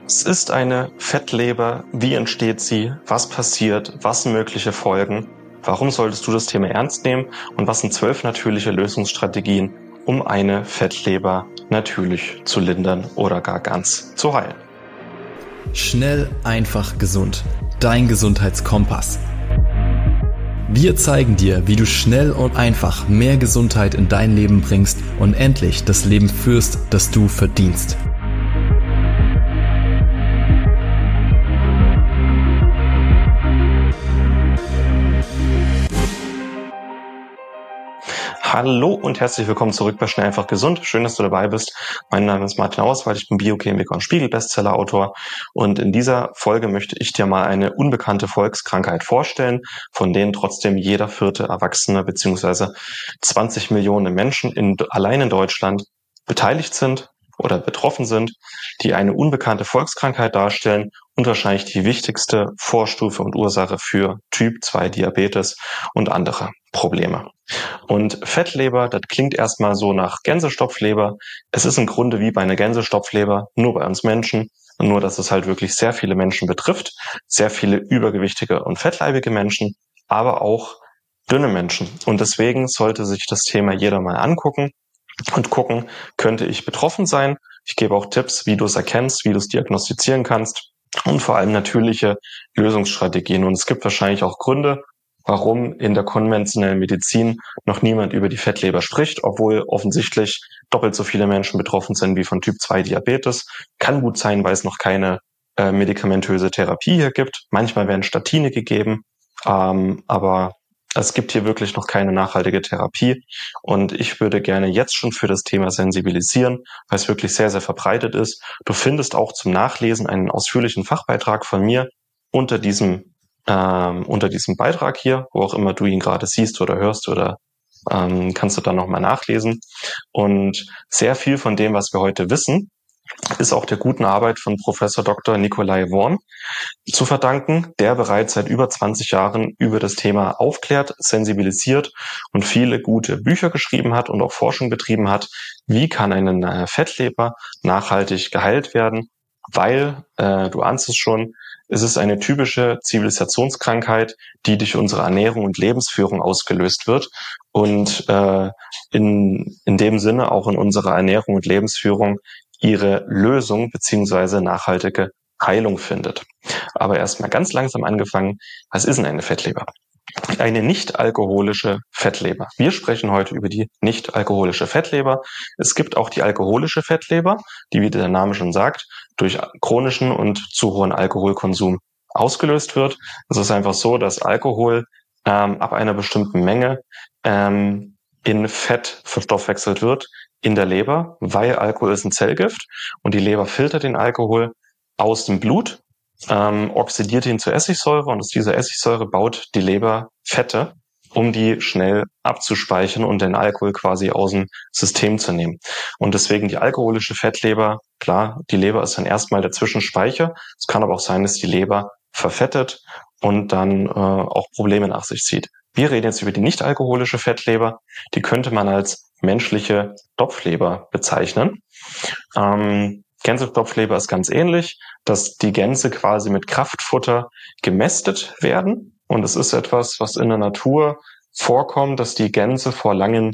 Was ist eine Fettleber? Wie entsteht sie? Was passiert? Was sind mögliche Folgen? Warum solltest du das Thema ernst nehmen? Und was sind 12 natürliche Lösungsstrategien, um eine Fettleber natürlich zu lindern oder gar ganz zu heilen? Schnell, einfach, gesund. Dein Gesundheitskompass. Wir zeigen dir, wie du schnell und einfach mehr Gesundheit in dein Leben bringst und endlich das Leben führst, das du verdienst. Hallo und herzlich willkommen zurück bei Schnell einfach gesund. Schön, dass du dabei bist. Mein Name ist Martin Auswald, ich bin Biochemiker und Spiegel-Bestseller-Autor. Und in dieser Folge möchte ich dir mal eine unbekannte Volkskrankheit vorstellen, von denen trotzdem jeder vierte Erwachsene bzw. 20 Millionen Menschen allein in Deutschland beteiligt sind oder betroffen sind, die eine unbekannte Volkskrankheit darstellen und wahrscheinlich die wichtigste Vorstufe und Ursache für Typ-2-Diabetes und andere Probleme. Und Fettleber, das klingt erstmal so nach Gänsestopfleber. Es ist im Grunde wie bei einer Gänsestopfleber, nur bei uns Menschen. Nur, dass es halt wirklich sehr viele Menschen betrifft. Sehr viele übergewichtige und fettleibige Menschen, aber auch dünne Menschen. Und deswegen sollte sich das Thema jeder mal angucken und gucken, könnte ich betroffen sein? Ich gebe auch Tipps, wie du es erkennst, wie du es diagnostizieren kannst und vor allem natürliche Lösungsstrategien. Und es gibt wahrscheinlich auch Gründe, warum in der konventionellen Medizin noch niemand über die Fettleber spricht, obwohl offensichtlich doppelt so viele Menschen betroffen sind wie von Typ-2-Diabetes. Kann gut sein, weil es noch keine medikamentöse Therapie hier gibt. Manchmal werden Statine gegeben, aber es gibt hier wirklich noch keine nachhaltige Therapie. Und ich würde gerne jetzt schon für das Thema sensibilisieren, weil es wirklich sehr, sehr verbreitet ist. Du findest auch zum Nachlesen einen ausführlichen Fachbeitrag von mir unter diesem Beitrag hier, wo auch immer du ihn gerade siehst oder hörst oder kannst du dann nochmal nachlesen. Und sehr viel von dem, was wir heute wissen, ist auch der guten Arbeit von Professor Dr. Nikolai Worm zu verdanken, der bereits seit über 20 Jahren über das Thema aufklärt, sensibilisiert und viele gute Bücher geschrieben hat und auch Forschung betrieben hat. Wie kann eine Fettleber nachhaltig geheilt werden? Weil, du ahnst es schon, es ist eine typische Zivilisationskrankheit, die durch unsere Ernährung und Lebensführung ausgelöst wird und in dem Sinne auch in unserer Ernährung und Lebensführung ihre Lösung beziehungsweise nachhaltige Heilung findet. Aber erstmal ganz langsam angefangen, was ist denn eine Fettleber? Eine nicht-alkoholische Fettleber. Wir sprechen heute über die nicht-alkoholische Fettleber. Es gibt auch die alkoholische Fettleber, die, wie der Name schon sagt, durch chronischen und zu hohen Alkoholkonsum ausgelöst wird. Es ist einfach so, dass Alkohol ab einer bestimmten Menge in Fett verstoffwechselt wird in der Leber, weil Alkohol ist ein Zellgift und die Leber filtert den Alkohol aus dem Blut, oxidiert ihn zu Essigsäure und aus dieser Essigsäure baut die Leber Fette, um die schnell abzuspeichern und den Alkohol quasi aus dem System zu nehmen. Und deswegen die alkoholische Fettleber, klar, die Leber ist dann erstmal der Zwischenspeicher. Es kann aber auch sein, dass die Leber verfettet und dann auch Probleme nach sich zieht. Wir reden jetzt über die nicht-alkoholische Fettleber. Die könnte man als menschliche Stopfleber bezeichnen. Gänsestopfleber ist ganz ähnlich, dass die Gänse quasi mit Kraftfutter gemästet werden. Und es ist etwas, was in der Natur vorkommt, dass die Gänse vor langen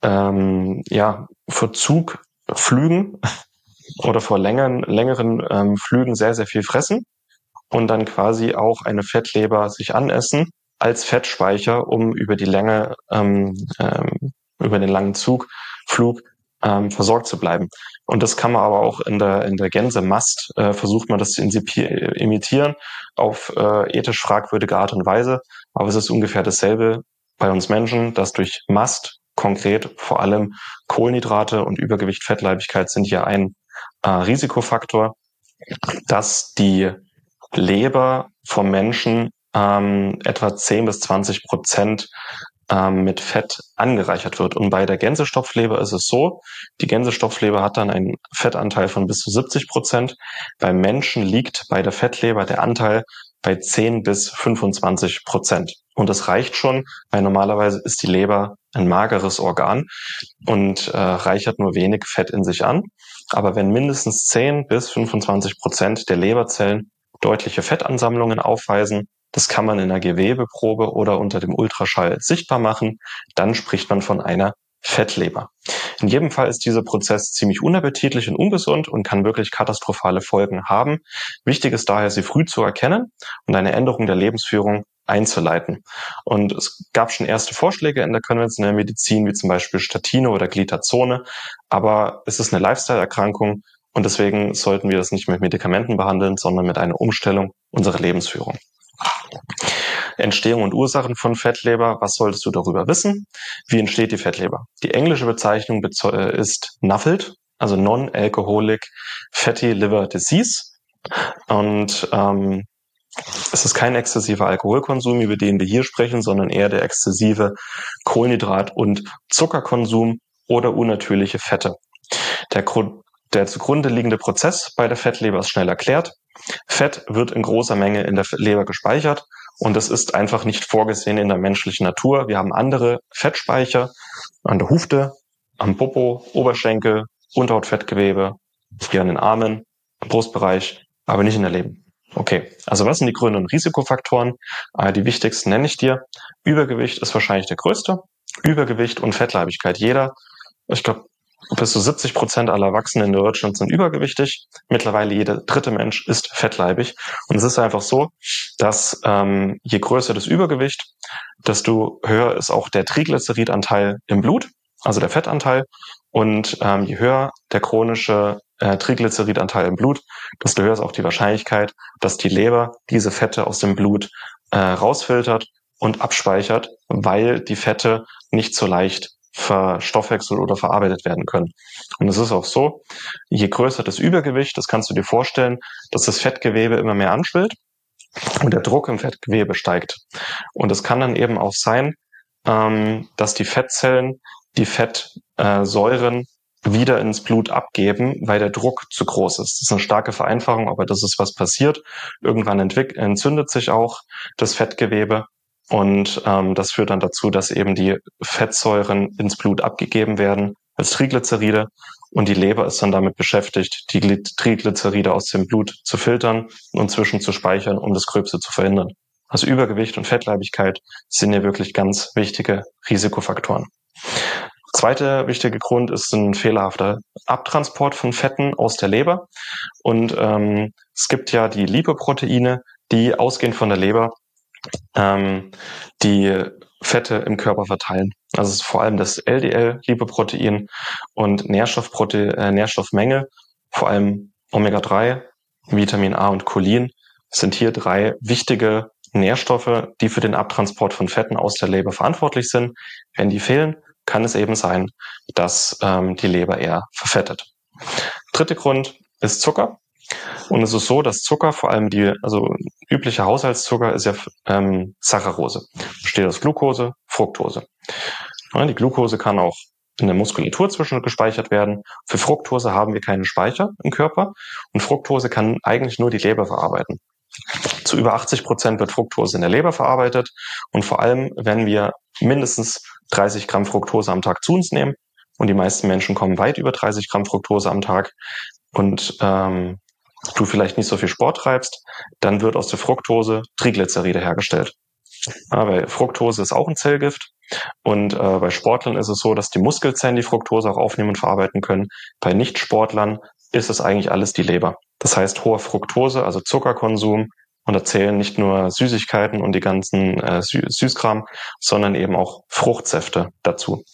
Verzugflügen oder vor längeren Flügen sehr, sehr viel fressen und dann quasi auch eine Fettleber sich anessen als Fettspeicher, um über die Länge, über den langen Flug versorgt zu bleiben. Und das kann man aber auch in der Gänsemast, versucht man das zu imitieren auf ethisch fragwürdige Art und Weise. Aber es ist ungefähr dasselbe bei uns Menschen, dass durch Mast konkret vor allem Kohlenhydrate und Übergewicht, Fettleibigkeit sind hier ein Risikofaktor, dass die Leber vom Menschen etwa 10-20% mit Fett angereichert wird. Und bei der Gänsestopfleber ist es so, die Gänsestopfleber hat dann einen Fettanteil von bis zu 70%. Beim Menschen liegt bei der Fettleber der Anteil bei 10-25%. Und das reicht schon, weil normalerweise ist die Leber ein mageres Organ und reichert nur wenig Fett in sich an. Aber wenn mindestens 10-25% der Leberzellen deutliche Fettansammlungen aufweisen, das kann man in einer Gewebeprobe oder unter dem Ultraschall sichtbar machen, dann spricht man von einer Fettleber. In jedem Fall ist dieser Prozess ziemlich unappetitlich und ungesund und kann wirklich katastrophale Folgen haben. Wichtig ist daher, sie früh zu erkennen und eine Änderung der Lebensführung einzuleiten. Und es gab schon erste Vorschläge in der konventionellen Medizin, wie zum Beispiel Statine oder Glitazone, aber es ist eine Lifestyle-Erkrankung und deswegen sollten wir das nicht mit Medikamenten behandeln, sondern mit einer Umstellung unserer Lebensführung. Entstehung und Ursachen von Fettleber. Was solltest du darüber wissen? Wie entsteht die Fettleber? Die englische Bezeichnung ist NAFLD, also Non-Alcoholic Fatty Liver Disease. Und es ist kein exzessiver Alkoholkonsum, über den wir hier sprechen, sondern eher der exzessive Kohlenhydrat- und Zuckerkonsum oder unnatürliche Fette. Der zugrunde liegende Prozess bei der Fettleber ist schnell erklärt. Fett wird in großer Menge in der Leber gespeichert und das ist einfach nicht vorgesehen in der menschlichen Natur. Wir haben andere Fettspeicher an der Hufte, am Popo, Oberschenkel, Unterhautfettgewebe, hier an den Armen, im Brustbereich, aber nicht in der Leber. Okay, also was sind die Gründe und Risikofaktoren? Die wichtigsten nenne ich dir. Übergewicht ist wahrscheinlich der größte. Übergewicht und Fettleibigkeit. Ich glaube, bis zu 70% aller Erwachsenen in Deutschland sind übergewichtig. Mittlerweile jeder dritte Mensch ist fettleibig. Und es ist einfach so, dass je größer das Übergewicht, desto höher ist auch der Triglyceridanteil im Blut, also der Fettanteil. Und je höher der chronische Triglyceridanteil im Blut, desto höher ist auch die Wahrscheinlichkeit, dass die Leber diese Fette aus dem Blut rausfiltert und abspeichert, weil die Fette nicht so leicht verstoffwechselt oder verarbeitet werden können. Und es ist auch so, je größer das Übergewicht, das kannst du dir vorstellen, dass das Fettgewebe immer mehr anschwillt und der Druck im Fettgewebe steigt. Und es kann dann eben auch sein, dass die Fettzellen die Fettsäuren wieder ins Blut abgeben, weil der Druck zu groß ist. Das ist eine starke Vereinfachung, aber das ist, was passiert. Irgendwann entzündet sich auch das Fettgewebe und das führt dann dazu, dass eben die Fettsäuren ins Blut abgegeben werden als Triglyceride und die Leber ist dann damit beschäftigt, die Triglyceride aus dem Blut zu filtern und zwischenzuspeichern, um das Gröbste zu verhindern. Also Übergewicht und Fettleibigkeit sind hier wirklich ganz wichtige Risikofaktoren. Zweiter wichtiger Grund ist ein fehlerhafter Abtransport von Fetten aus der Leber. Und es gibt ja die Lipoproteine, die ausgehend von der Leber die Fette im Körper verteilen. Also es ist vor allem das LDL-Lipoprotein und Nährstoffmenge, vor allem Omega-3, Vitamin A und Cholin, sind hier 3 wichtige Nährstoffe, die für den Abtransport von Fetten aus der Leber verantwortlich sind. Wenn die fehlen, kann es eben sein, dass die Leber eher verfettet. Dritter Grund ist Zucker. Und es ist so, dass Zucker, vor allem übliche Haushaltszucker, ist ja Saccharose. Besteht aus Glucose, Fructose. Ja, die Glucose kann auch in der Muskulatur zwischengespeichert werden. Für Fructose haben wir keinen Speicher im Körper und Fructose kann eigentlich nur die Leber verarbeiten. Zu über 80% wird Fructose in der Leber verarbeitet und vor allem, wenn wir mindestens 30 Gramm Fructose am Tag zu uns nehmen und die meisten Menschen kommen weit über 30 Gramm Fructose am Tag und du vielleicht nicht so viel Sport treibst, dann wird aus der Fructose Triglyceride hergestellt. Ja, weil Fructose ist auch ein Zellgift und bei Sportlern ist es so, dass die Muskelzellen die Fructose auch aufnehmen und verarbeiten können. Bei Nichtsportlern ist es eigentlich alles die Leber. Das heißt, hoher Fructose, also Zuckerkonsum, und da zählen nicht nur Süßigkeiten und die ganzen Süßkram, sondern eben auch Fruchtsäfte dazu.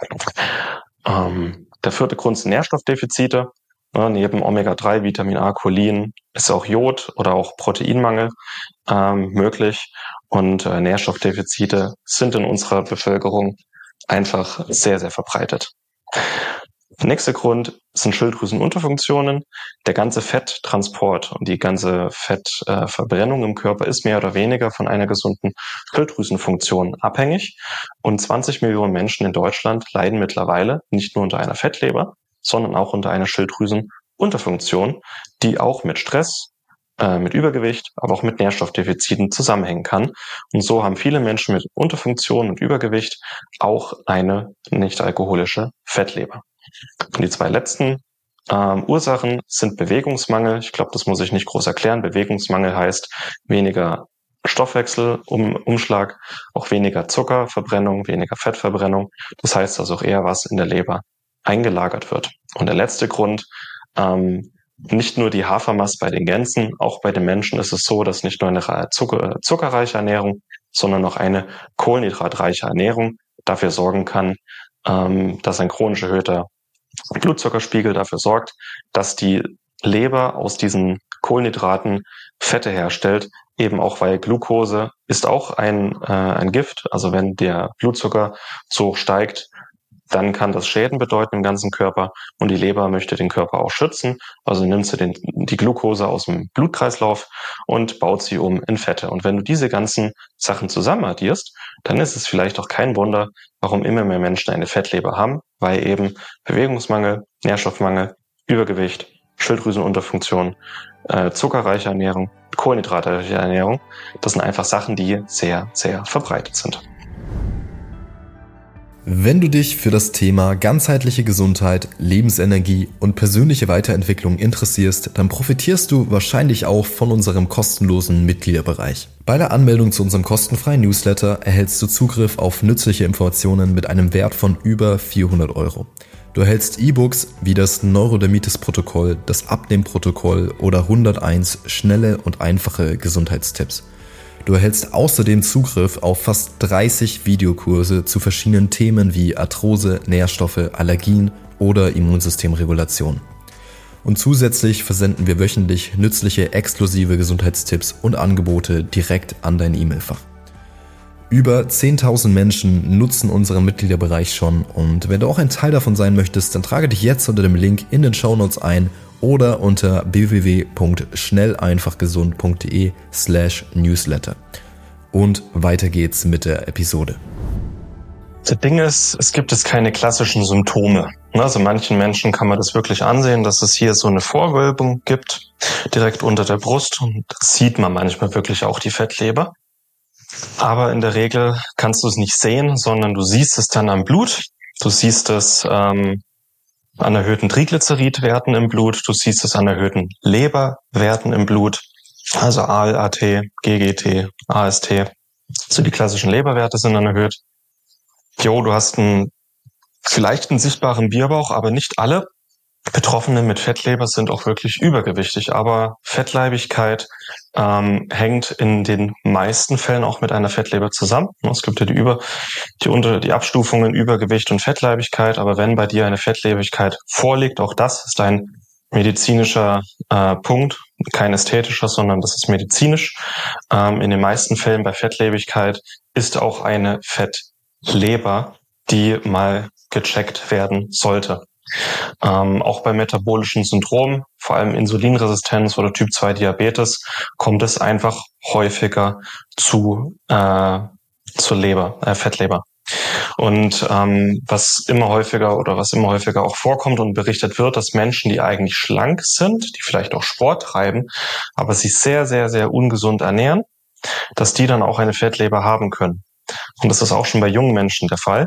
Der vierte Grund sind Nährstoffdefizite. Ja, neben Omega-3, Vitamin A, Cholin ist auch Jod oder auch Proteinmangel möglich. Und Nährstoffdefizite sind in unserer Bevölkerung einfach sehr, sehr verbreitet. Der nächste Grund sind Schilddrüsenunterfunktionen. Der ganze Fetttransport und die ganze Fettverbrennung im Körper ist mehr oder weniger von einer gesunden Schilddrüsenfunktion abhängig. Und 20 Millionen Menschen in Deutschland leiden mittlerweile nicht nur unter einer Fettleber, sondern auch unter einer Schilddrüsenunterfunktion, die auch mit Stress, mit Übergewicht, aber auch mit Nährstoffdefiziten zusammenhängen kann. Und so haben viele Menschen mit Unterfunktion und Übergewicht auch eine nicht-alkoholische Fettleber. Und die zwei letzten Ursachen sind Bewegungsmangel. Ich glaube, das muss ich nicht groß erklären. Bewegungsmangel heißt weniger Stoffwechselumschlag, auch weniger Zuckerverbrennung, weniger Fettverbrennung. Das heißt, dass auch eher was in der Leber eingelagert wird. Und der letzte Grund, nicht nur die Hafermast bei den Gänsen, auch bei den Menschen ist es so, dass nicht nur eine zuckerreiche Ernährung, sondern auch eine kohlenhydratreiche Ernährung dafür sorgen kann, dass ein chronisch erhöhter Blutzuckerspiegel dafür sorgt, dass die Leber aus diesen Kohlenhydraten Fette herstellt, eben auch weil Glucose ist auch ein Gift. Also wenn der Blutzucker so hoch steigt, dann kann das Schäden bedeuten im ganzen Körper und die Leber möchte den Körper auch schützen. Also nimmt sie die Glucose aus dem Blutkreislauf und baut sie um in Fette. Und wenn du diese ganzen Sachen zusammen addierst, dann ist es vielleicht auch kein Wunder, warum immer mehr Menschen eine Fettleber haben, weil eben Bewegungsmangel, Nährstoffmangel, Übergewicht, Schilddrüsenunterfunktion, zuckerreiche Ernährung, kohlenhydratreiche Ernährung, das sind einfach Sachen, die sehr, sehr verbreitet sind. Wenn du dich für das Thema ganzheitliche Gesundheit, Lebensenergie und persönliche Weiterentwicklung interessierst, dann profitierst du wahrscheinlich auch von unserem kostenlosen Mitgliederbereich. Bei der Anmeldung zu unserem kostenfreien Newsletter erhältst du Zugriff auf nützliche Informationen mit einem Wert von über 400 €. Du erhältst E-Books wie das Neurodermitis-Protokoll, das Abnehmprotokoll oder 101 schnelle und einfache Gesundheitstipps. Du erhältst außerdem Zugriff auf fast 30 Videokurse zu verschiedenen Themen wie Arthrose, Nährstoffe, Allergien oder Immunsystemregulation. Und zusätzlich versenden wir wöchentlich nützliche exklusive Gesundheitstipps und Angebote direkt an dein E-Mail-Fach. Über 10.000 Menschen nutzen unseren Mitgliederbereich schon und wenn du auch ein Teil davon sein möchtest, dann trage dich jetzt unter dem Link in den Shownotes ein oder unter www.schnelleinfachgesund.de/newsletter. Und weiter geht's mit der Episode. Das Ding ist, es gibt jetzt keine klassischen Symptome. Also manchen Menschen kann man das wirklich ansehen, dass es hier so eine Vorwölbung gibt, direkt unter der Brust. Und das sieht man manchmal wirklich auch die Fettleber. Aber in der Regel kannst du es nicht sehen, sondern du siehst es dann am Blut. Du siehst es an erhöhten Triglyceridwerten im Blut, du siehst es an erhöhten Leberwerten im Blut, also ALT, GGT, AST, so die klassischen Leberwerte sind dann erhöht. Du hast vielleicht einen sichtbaren Bierbauch, aber nicht alle Betroffene mit Fettleber sind auch wirklich übergewichtig, aber Fettleibigkeit hängt in den meisten Fällen auch mit einer Fettleber zusammen. Es gibt ja die Abstufungen Übergewicht und Fettleibigkeit, aber wenn bei dir eine Fettleibigkeit vorliegt, auch das ist ein medizinischer Punkt, kein ästhetischer, sondern das ist medizinisch. In den meisten Fällen bei Fettleibigkeit ist auch eine Fettleber, die mal gecheckt werden sollte. Auch bei metabolischen Syndromen, vor allem Insulinresistenz oder Typ-2-Diabetes, kommt es einfach häufiger zur Fettleber. Und was immer häufiger auch vorkommt und berichtet wird, dass Menschen, die eigentlich schlank sind, die vielleicht auch Sport treiben, aber sich sehr, sehr, sehr ungesund ernähren, dass die dann auch eine Fettleber haben können. Und das ist auch schon bei jungen Menschen der Fall.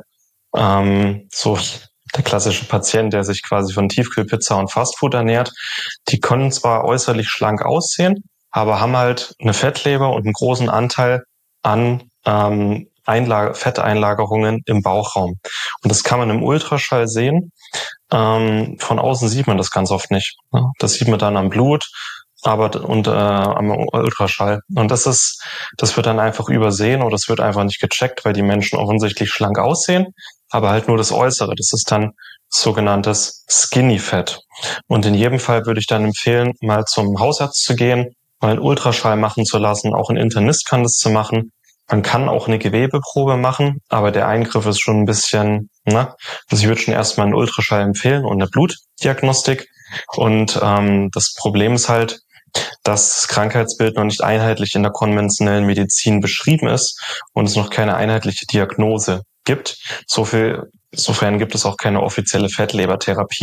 Der klassische Patient, der sich quasi von Tiefkühlpizza und Fastfood ernährt, die können zwar äußerlich schlank aussehen, aber haben halt eine Fettleber und einen großen Anteil an Fetteinlagerungen im Bauchraum. Und das kann man im Ultraschall sehen. Von außen sieht man das ganz oft nicht. Das sieht man dann am Blut, am Ultraschall. Und das wird dann einfach übersehen oder es wird einfach nicht gecheckt, weil die Menschen offensichtlich schlank aussehen, aber halt nur das Äußere. Das ist dann sogenanntes Skinny Fat. Und in jedem Fall würde ich dann empfehlen, mal zum Hausarzt zu gehen, mal einen Ultraschall machen zu lassen. Auch ein Internist kann das zu machen. Man kann auch eine Gewebeprobe machen, aber der Eingriff ist schon ein bisschen, also ich würde schon erstmal einen Ultraschall empfehlen und eine Blutdiagnostik. Und das Problem ist halt, dass das Krankheitsbild noch nicht einheitlich in der konventionellen Medizin beschrieben ist und es noch keine einheitliche Diagnose gibt. Insofern gibt es auch keine offizielle Fettlebertherapie.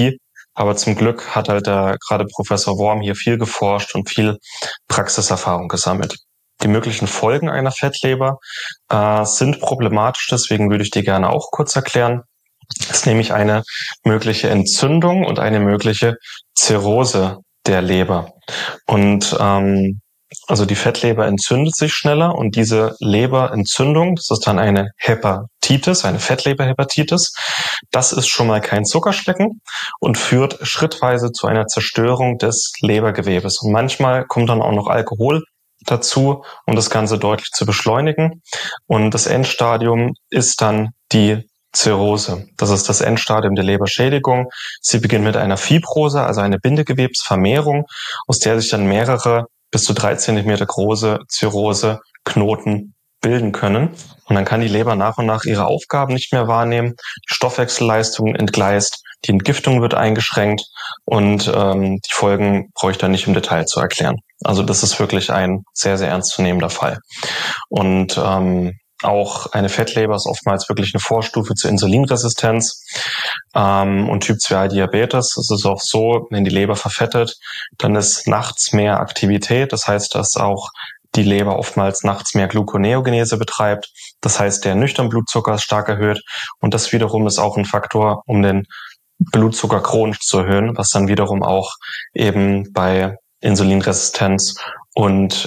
Aber zum Glück hat halt gerade Professor Worm hier viel geforscht und viel Praxiserfahrung gesammelt. Die möglichen Folgen einer Fettleber sind problematisch, deswegen würde ich die gerne auch kurz erklären. Das ist nämlich eine mögliche Entzündung und eine mögliche Zirrhose der Leber. Und also die Fettleber entzündet sich schneller und diese Leberentzündung, das ist dann eine Hepatitis, eine Fettleberhepatitis. Das ist schon mal kein Zuckerschlecken und führt schrittweise zu einer Zerstörung des Lebergewebes. Und manchmal kommt dann auch noch Alkohol dazu, um das Ganze deutlich zu beschleunigen. Und das Endstadium ist dann die Zirrhose. Das ist das Endstadium der Leberschädigung. Sie beginnt mit einer Fibrose, also eine Bindegewebsvermehrung, aus der sich dann mehrere bis zu 3 Zentimeter große Zirrhoseknoten bilden können. Und dann kann die Leber nach und nach ihre Aufgaben nicht mehr wahrnehmen. Die Stoffwechselleistung entgleist, die Entgiftung wird eingeschränkt und die Folgen brauche ich dann nicht im Detail zu erklären. Also das ist wirklich ein sehr, sehr ernstzunehmender Fall. Und auch eine Fettleber ist oftmals wirklich eine Vorstufe zur Insulinresistenz und Typ-2-Diabetes. Es ist auch so, wenn die Leber verfettet, dann ist nachts mehr Aktivität. Das heißt, dass auch die Leber oftmals nachts mehr Gluconeogenese betreibt. Das heißt, der nüchterne Blutzucker ist stark erhöht und das wiederum ist auch ein Faktor, um den Blutzucker chronisch zu erhöhen, was dann wiederum auch eben bei Insulinresistenz und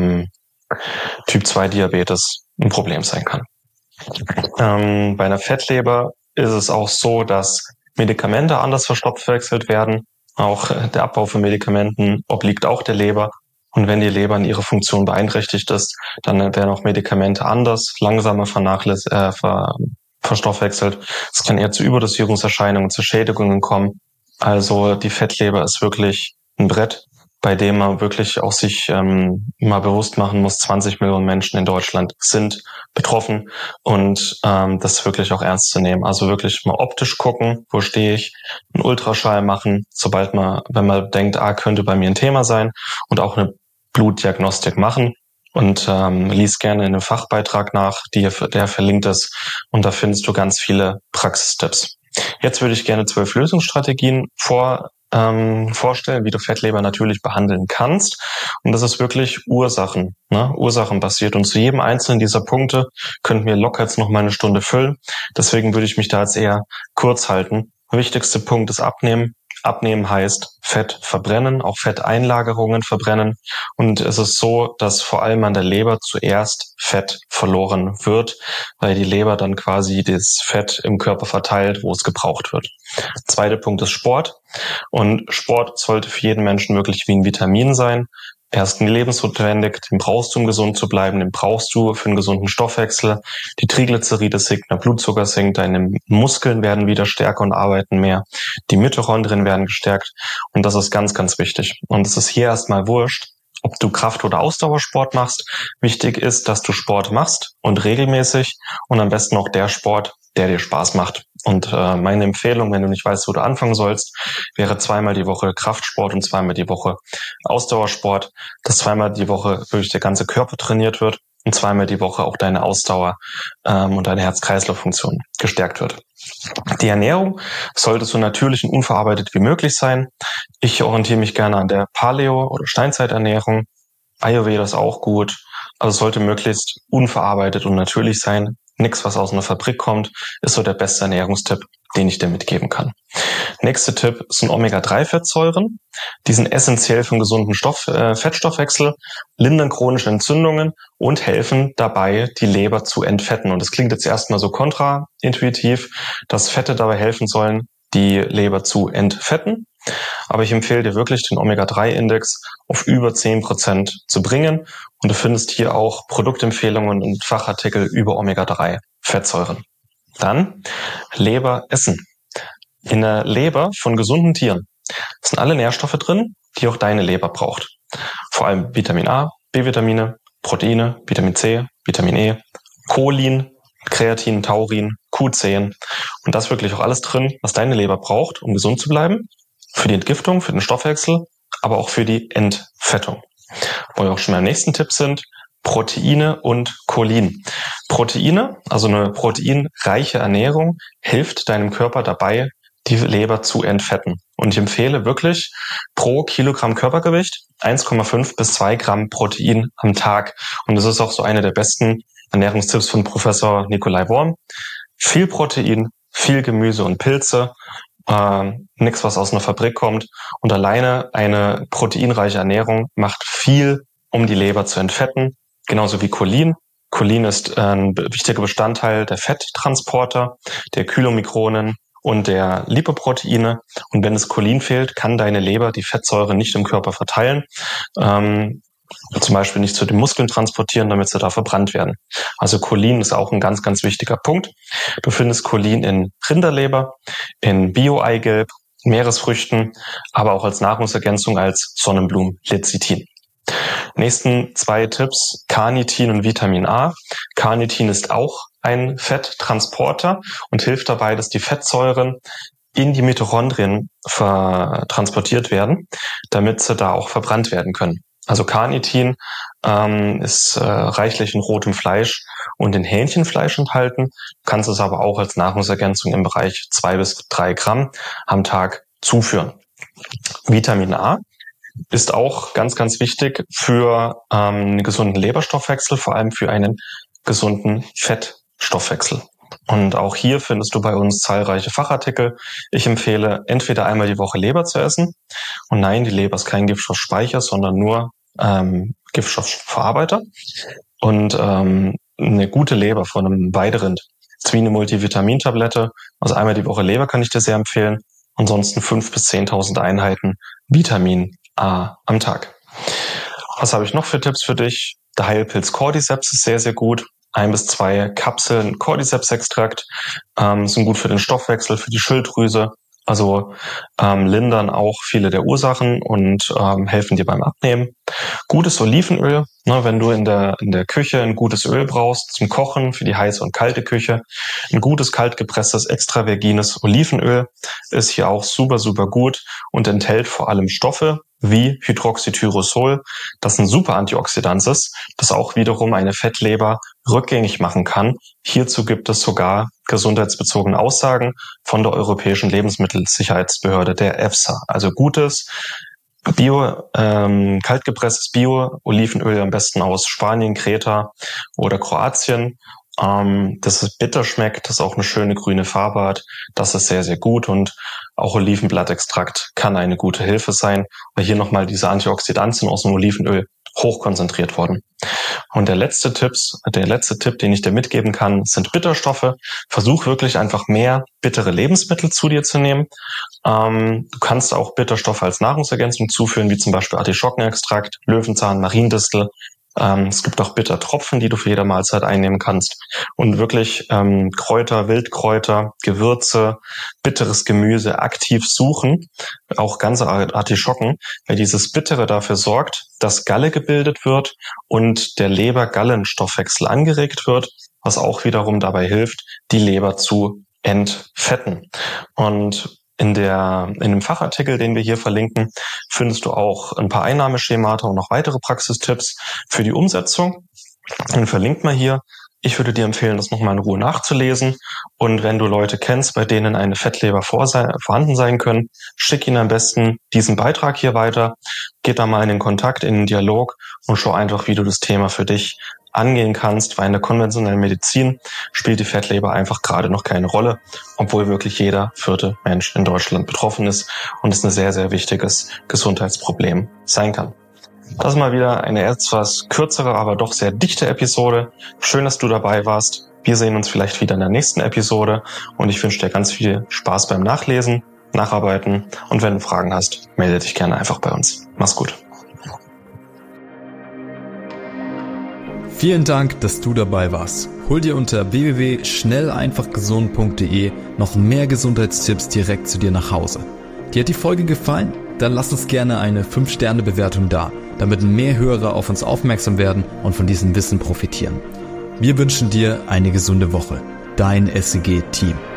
Typ-2-Diabetes ein Problem sein kann. Bei einer Fettleber ist es auch so, dass Medikamente anders verstoffwechselt werden. Auch der Abbau von Medikamenten obliegt auch der Leber. Und wenn die Leber in ihrer Funktion beeinträchtigt ist, dann werden auch Medikamente anders, langsamer verstoffwechselt. Es kann eher zu Überdosierungserscheinungen, zu Schädigungen kommen. Also die Fettleber ist wirklich ein Brett, bei dem man wirklich auch sich mal bewusst machen muss, 20 Millionen Menschen in Deutschland sind betroffen und das ist wirklich auch ernst zu nehmen. Also wirklich mal optisch gucken, wo stehe ich, einen Ultraschall machen, wenn man denkt, könnte bei mir ein Thema sein und auch eine Blutdiagnostik machen und lies gerne in einem Fachbeitrag nach, der verlinkt ist und da findest du ganz viele Praxistipps. Jetzt würde ich gerne 12 Lösungsstrategien vorstellen, wie du Fettleber natürlich behandeln kannst. Und das ist wirklich ursachenbasiert. Und zu jedem einzelnen dieser Punkte könnten wir locker jetzt noch mal eine Stunde füllen. Deswegen würde ich mich da jetzt eher kurz halten. Der wichtigste Punkt ist Abnehmen. Abnehmen heißt Fett verbrennen, auch Fetteinlagerungen verbrennen. Und es ist so, dass vor allem an der Leber zuerst Fett verloren wird, weil die Leber dann quasi das Fett im Körper verteilt, wo es gebraucht wird. Zweiter Punkt ist Sport. Und Sport sollte für jeden Menschen wirklich wie ein Vitamin sein. Er ist lebensnotwendig, den brauchst du, um gesund zu bleiben, den brauchst du für einen gesunden Stoffwechsel. Die Triglyceride sinkt, der Blutzucker sinkt, deine Muskeln werden wieder stärker und arbeiten mehr. Die Mitochondrien werden gestärkt und das ist ganz, ganz wichtig. Und es ist hier erstmal wurscht, ob du Kraft- oder Ausdauersport machst. Wichtig ist, dass du Sport machst und regelmäßig und am besten auch der Sport, der dir Spaß macht. Und meine Empfehlung, wenn du nicht weißt, wo du anfangen sollst, wäre 2-mal die Woche Kraftsport und 2-mal die Woche Ausdauersport, dass 2-mal die Woche wirklich der ganze Körper trainiert wird und 2-mal die Woche auch deine Ausdauer und deine Herz-Kreislauf-Funktion gestärkt wird. Die Ernährung sollte so natürlich und unverarbeitet wie möglich sein. Ich orientiere mich gerne an der Paleo- oder Steinzeiternährung. Ayurveda ist auch gut. Also es sollte möglichst unverarbeitet und natürlich sein. Nichts, was aus einer Fabrik kommt, ist so der beste Ernährungstipp, den ich dir mitgeben kann. Nächster Tipp sind Omega-3-Fettsäuren. Die sind essentiell für einen gesunden Fettstoffwechsel, lindern chronische Entzündungen und helfen dabei, die Leber zu entfetten. Und das klingt jetzt erstmal so kontraintuitiv, dass Fette dabei helfen sollen, die Leber zu entfetten. Aber ich empfehle dir wirklich, den Omega-3-Index auf über 10% zu bringen. Und du findest hier auch Produktempfehlungen und Fachartikel über Omega-3-Fettsäuren. Dann Leber essen. In der Leber von gesunden Tieren sind alle Nährstoffe drin, die auch deine Leber braucht. Vor allem Vitamin A, B-Vitamine, Proteine, Vitamin C, Vitamin E, Cholin, Kreatin, Taurin, Q10 und das wirklich auch alles drin, was deine Leber braucht, um gesund zu bleiben. Für die Entgiftung, für den Stoffwechsel, aber auch für die Entfettung. Wo wir auch schon beim nächsten Tipp sind, Proteine und Cholin. Proteine, also eine proteinreiche Ernährung, hilft deinem Körper dabei, die Leber zu entfetten. Und ich empfehle wirklich pro Kilogramm Körpergewicht 1,5 bis 2 Gramm Protein am Tag. Und das ist auch so einer der besten Ernährungstipps von Professor Nikolai Worm. Viel Protein, viel Gemüse und Pilze, nichts, was aus einer Fabrik kommt. Und alleine eine proteinreiche Ernährung macht viel, um die Leber zu entfetten. Genauso wie Cholin. Cholin ist ein wichtiger Bestandteil der Fetttransporter, der Chylomikronen und der Lipoproteine. Und wenn es Cholin fehlt, kann deine Leber die Fettsäure nicht im Körper verteilen, zum Beispiel nicht zu den Muskeln transportieren, damit sie da verbrannt werden. Also Cholin ist auch ein ganz, ganz wichtiger Punkt. Du findest Cholin in Rinderleber, in Bio-Eigelb, Meeresfrüchten, aber auch als Nahrungsergänzung als Sonnenblumen-Lecithin. Nächsten 2 Tipps, Carnitin und Vitamin A. Carnitin ist auch ein Fetttransporter und hilft dabei, dass die Fettsäuren in die Mitochondrien transportiert werden, damit sie da auch verbrannt werden können. Also Carnitin ist reichlich in rotem Fleisch und in Hähnchenfleisch enthalten. Du kannst es aber auch als Nahrungsergänzung im Bereich 2 bis 3 Gramm am Tag zuführen. Vitamin A ist auch ganz, ganz wichtig für einen gesunden Leberstoffwechsel, vor allem für einen gesunden Fettstoffwechsel. Und auch hier findest du bei uns zahlreiche Fachartikel. Ich empfehle, entweder einmal die Woche Leber zu essen. Und nein, die Leber ist kein Giftstoffspeicher, sondern nur Giftstoffverarbeiter. Und eine gute Leber von einem Weiderind ist wie eine Multivitamintablette. Also einmal die Woche Leber kann ich dir sehr empfehlen. Ansonsten 5.000 bis 10.000 Einheiten Vitamin A am Tag. Was habe ich noch für Tipps für dich? Der Heilpilz Cordyceps ist sehr, sehr gut. 1 bis 2 Kapseln Cordyceps-Extrakt sind gut für den Stoffwechsel, für die Schilddrüse. Also lindern auch viele der Ursachen und helfen dir beim Abnehmen. Gutes Olivenöl, ne, wenn du in der Küche ein gutes Öl brauchst zum Kochen für die heiße und kalte Küche. Ein gutes kaltgepresstes extra virgines Olivenöl ist hier auch super, super gut und enthält vor allem Stoffe wie Hydroxytyrosol, das ein super Antioxidant ist, das auch wiederum eine Fettleber rückgängig machen kann. Hierzu gibt es sogar gesundheitsbezogene Aussagen von der Europäischen Lebensmittelsicherheitsbehörde, der EFSA. Also gutes kaltgepresstes Bio-Olivenöl, am besten aus Spanien, Kreta oder Kroatien. Das ist bitter schmeckt, das auch eine schöne grüne Farbe hat. Das ist sehr, sehr gut und auch Olivenblattextrakt kann eine gute Hilfe sein, weil hier nochmal diese Antioxidantien aus dem Olivenöl hochkonzentriert wurden. Und der letzte Tipp, den ich dir mitgeben kann, sind Bitterstoffe. Versuch wirklich einfach mehr bittere Lebensmittel zu dir zu nehmen. Du kannst auch Bitterstoffe als Nahrungsergänzung zuführen, wie zum Beispiel Artischockenextrakt, Löwenzahn, Mariendistel. Es gibt auch Bittertropfen, die du für jede Mahlzeit einnehmen kannst. Und wirklich Kräuter, Wildkräuter, Gewürze, bitteres Gemüse aktiv suchen, auch ganze Artischocken, weil dieses Bittere dafür sorgt, dass Galle gebildet wird und der Leber-Gallenstoffwechsel angeregt wird, was auch wiederum dabei hilft, die Leber zu entfetten. Und in dem Fachartikel, den wir hier verlinken, findest du auch ein paar Einnahmeschemata und noch weitere Praxistipps für die Umsetzung. Den verlinkt mal hier. Ich würde dir empfehlen, das nochmal in Ruhe nachzulesen. Und wenn du Leute kennst, bei denen eine Fettleber vorhanden sein können, schick ihnen am besten diesen Beitrag hier weiter. Geht da mal in den Kontakt, in den Dialog und schau einfach, wie du das Thema für dich angehen kannst, weil in der konventionellen Medizin spielt die Fettleber einfach gerade noch keine Rolle, obwohl wirklich jeder 4. Mensch in Deutschland betroffen ist und es ein sehr, sehr wichtiges Gesundheitsproblem sein kann. Das ist mal wieder eine etwas kürzere, aber doch sehr dichte Episode. Schön, dass du dabei warst. Wir sehen uns vielleicht wieder in der nächsten Episode und ich wünsche dir ganz viel Spaß beim Nachlesen, Nacharbeiten und wenn du Fragen hast, melde dich gerne einfach bei uns. Mach's gut. Vielen Dank, dass du dabei warst. Hol dir unter www.schnelleinfachgesund.de noch mehr Gesundheitstipps direkt zu dir nach Hause. Dir hat die Folge gefallen? Dann lass uns gerne eine 5-Sterne-Bewertung da, damit mehr Hörer auf uns aufmerksam werden und von diesem Wissen profitieren. Wir wünschen dir eine gesunde Woche. Dein SEG-Team.